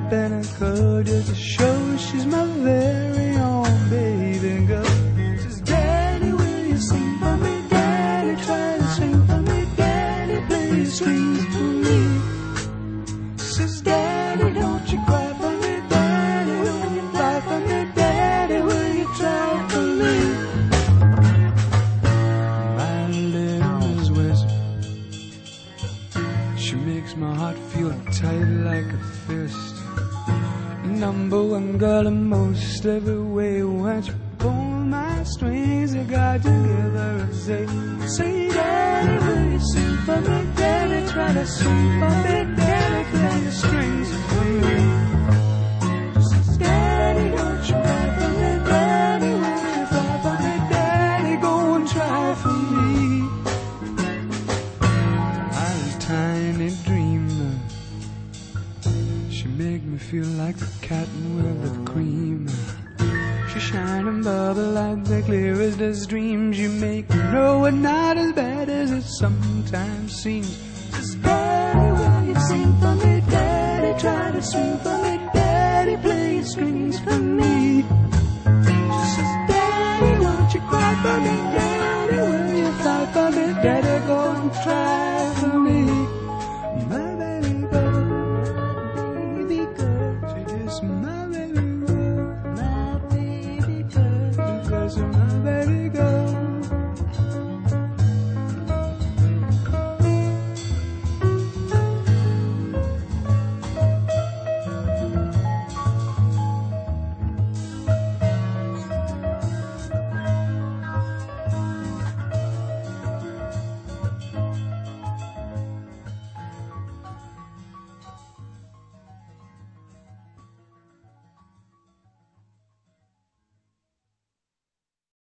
in a coat just to show she's my very own baby girl. Says, Daddy, will you sing for me? Daddy, try to sing for me. Daddy, play the strings for me. Says, Daddy, don't you cry for me. Daddy, will you cry for me? Daddy, will you try for me? My little Miss West, she makes my heart feel tight like a fist. Number one girl in most every way. When she pull my strings, they got together and say, Daddy, will you sing for me? Daddy, try to sing for me. Daddy, play the strings for me. Says, Daddy, don't you cry for me. Daddy, will you cry for me? Daddy, go and try for me. I'm a tiny dreamer. She make me feel like the cotton with the cream. She shine and bubble like the clearest of streams. You make me know it's not as bad as it sometimes seems. Says, Daddy, will you sing for me? Daddy, try to sing for me. Daddy, play your strings for me.